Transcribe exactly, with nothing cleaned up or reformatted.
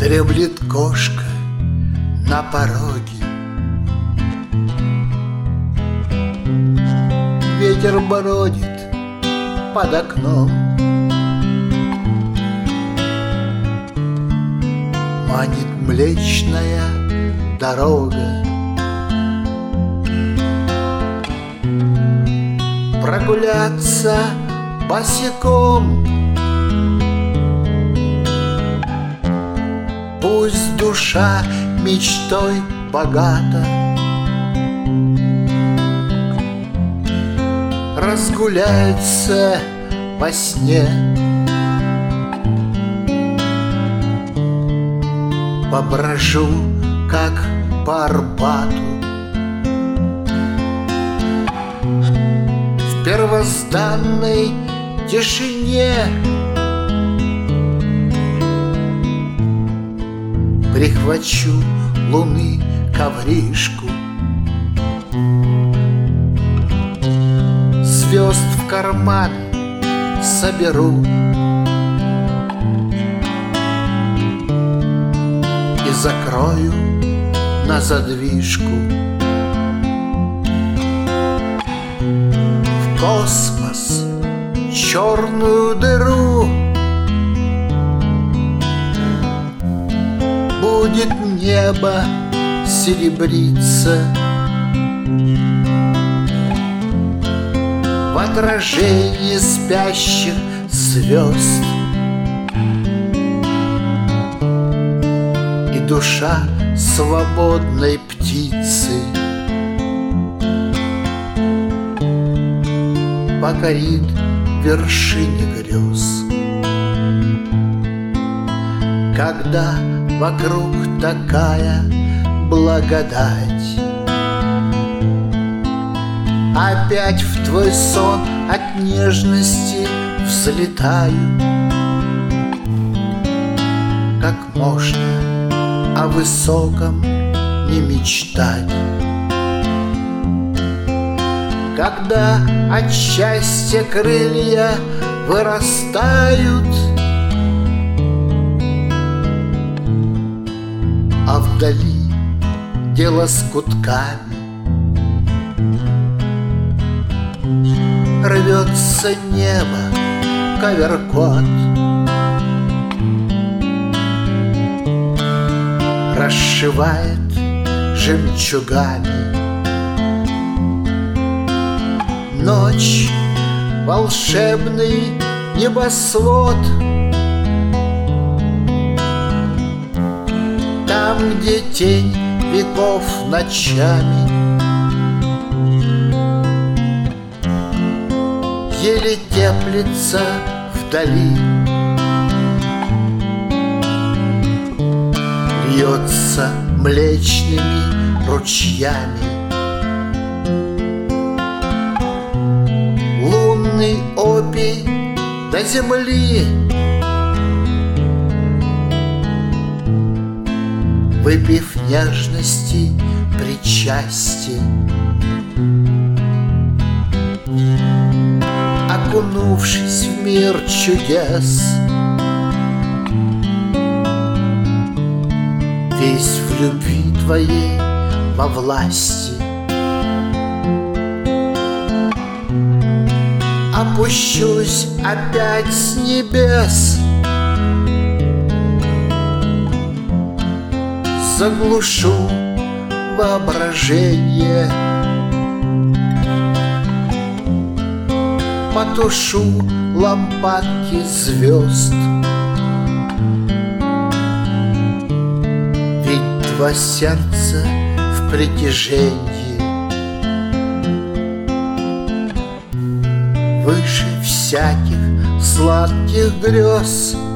Дремлет кошка на пороге, ветер бродит под окном, манит млечная дорога. Прогуляться босиком, пусть душа мечтой богата, разгуляется по сне, поброжу, как по Арбату, в первозданной тишине. Прихвачу луны ковришку, звезд в карман соберу и закрою на задвижку. В космос черную дыру будет небо серебриться, в отражении спящих звезд, и душа свободной птицы покорит вершине грез. Когда вокруг такая благодать, опять в твой сон от нежности взлетаю. Как можно о высоком не мечтать, когда от счастья крылья вырастают, а вдали дело с кутками. Рвется небо, коверкот, расшивает жемчугами. Ночь, волшебный небосвод, там, где тень веков ночами еле теплится вдали, льется млечными ручьями. Лунный опий до земли, выпив нежности причастие, окунувшись в мир чудес, весь в любви твоей во власти, опущусь опять с небес, заглушу воображение, потушу лампадки звезд. Ведь два сердца в притяжении, выше всяких сладких грез.